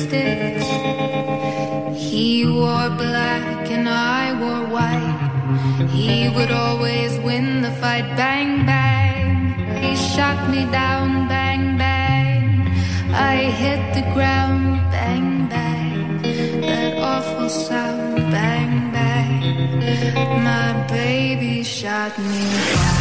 sticks. He wore black and I wore white. He would always win the fight. Bang, bang. He shot me down. Bang, bang. I hit the ground. Bang, bang. That awful sound. Bang, bang. My baby shot me down.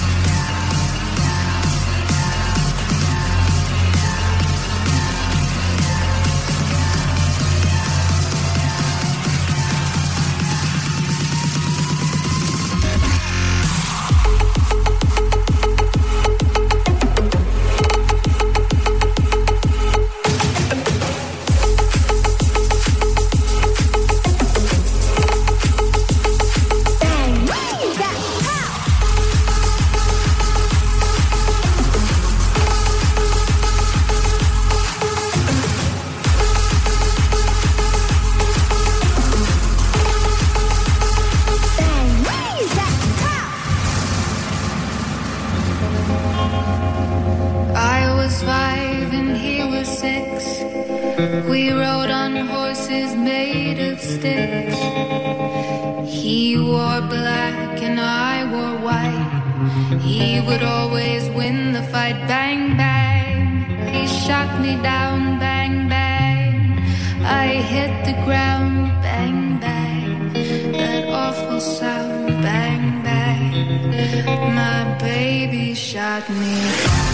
We rode on horses made of sticks. He wore black and I wore white. He would always win the fight. Bang, bang. He shot me down. Bang, bang. I hit the ground. Bang, bang. That awful sound. Bang, bang. My baby shot me down.